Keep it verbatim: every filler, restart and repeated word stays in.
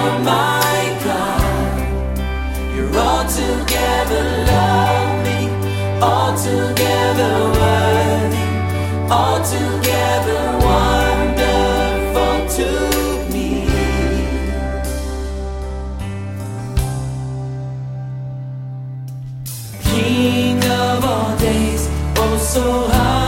You're my God. You're altogether lovely, altogether worthy, altogether wonderful to me. King of all days, oh so high.